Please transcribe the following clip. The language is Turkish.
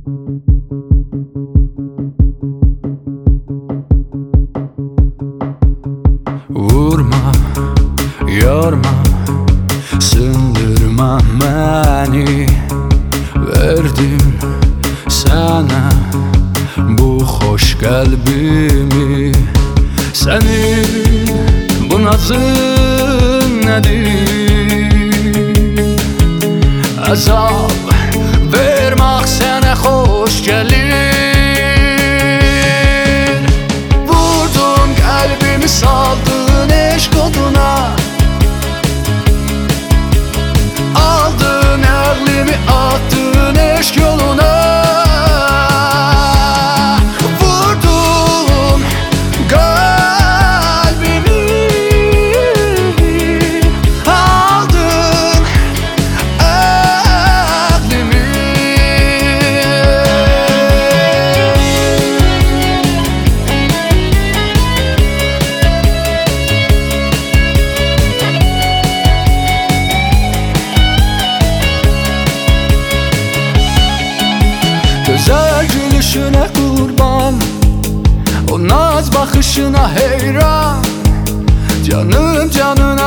Vurma, yorma, sındırma beni. Verdim sana bu hoş kalbimi. Senin bu nazın nedir? Azap vermek sana hoş gelir. Vurdun kalbimi, saldın eşk oduna. Aldın aklımı, attın eşk yoluna. Vurdun kalbimi, aldın aklımı. Güzel gülüşüne kurban, o naz bakışına heyran. Canım canına